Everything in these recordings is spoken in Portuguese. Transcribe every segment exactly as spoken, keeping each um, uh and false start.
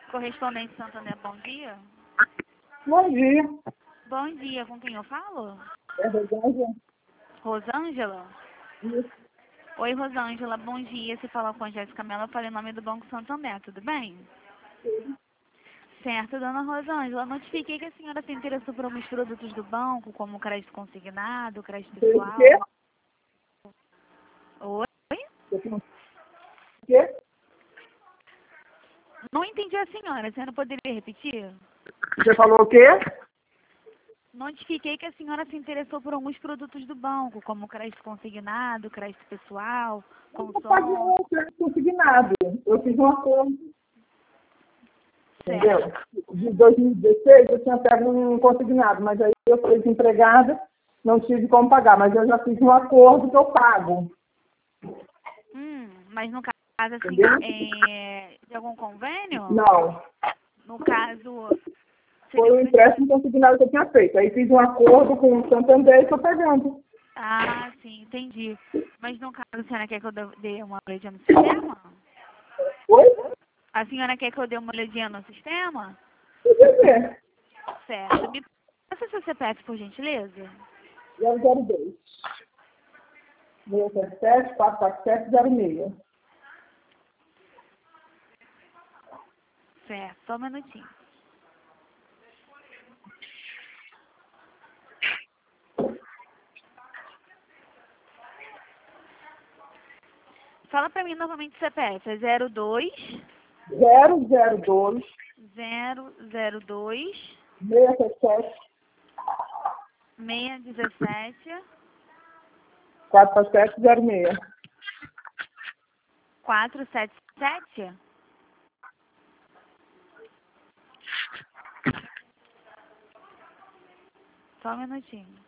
Correspondente Santander, bom dia. Bom dia. Bom dia, com quem eu falo? É verdade? Rosângela? Isso. Oi, Rosângela, bom dia. Você falou com a Jéssica Mello, eu falei o nome do Banco Santander, tudo bem? Certo, dona Rosângela, notifiquei que a senhora se interessou por alguns produtos do banco, como crédito consignado, crédito Fez o pessoal. quê? Oi? Você fez o quê? Não entendi a senhora, a senhora poderia repetir? Você falou o quê? Notifiquei que a senhora se interessou por alguns produtos do banco, como crédito consignado, crédito pessoal, Eu não paguei consórcio. um crédito consignado. Eu fiz um acordo, entendeu? Certo. De dois mil e dezesseis eu tinha pego um consignado, mas aí eu fui desempregada, não tive como pagar, mas eu já fiz um acordo que eu pago, Hum, mas no caso, assim, entendeu? é, de algum convênio? Não. No caso, Foi seria o um crédito... empréstimo consignado que eu tinha feito. Aí fiz um acordo com o Santander e estou pagando. Ah, sim, entendi. Mas no caso, a senhora quer que eu dê dê uma olhadinha no sistema? Oi? A senhora quer que eu dê uma olhadinha no sistema? Deixa eu ver. Certo. Me passa seu C P F, por gentileza? zero zero dois. seis sete sete, quatro quatro sete, zero seis. Certo, só um minutinho. Fala pra mim novamente o C P F. É zero dois zero zero dois, zero zero dois seis sete sete, seis um sete quatro quatro sete, zero seis. quatro sete sete. Só um minutinho.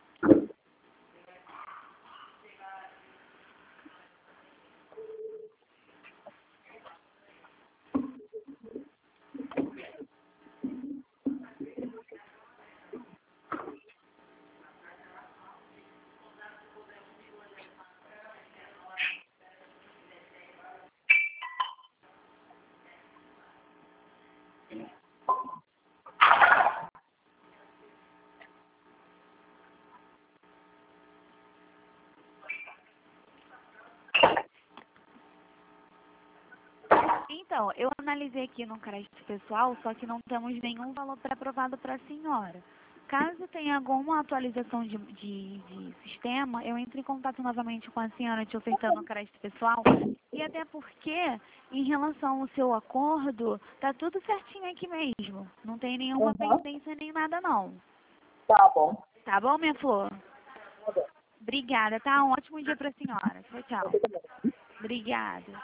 Então, eu analisei aqui no crédito pessoal, só que não temos nenhum valor pré-aprovado para a senhora. Caso tenha alguma atualização de, de, de sistema, eu entro em contato novamente com a senhora te ofertando o crédito pessoal. E até porque, em relação ao seu acordo, tá tudo certinho aqui mesmo. Não tem nenhuma Uhum. pendência nem nada não. Tá bom. Tá bom, minha flor? Tá bom. Obrigada, tá? Um ótimo dia para a senhora. Tchau, tchau. Obrigada.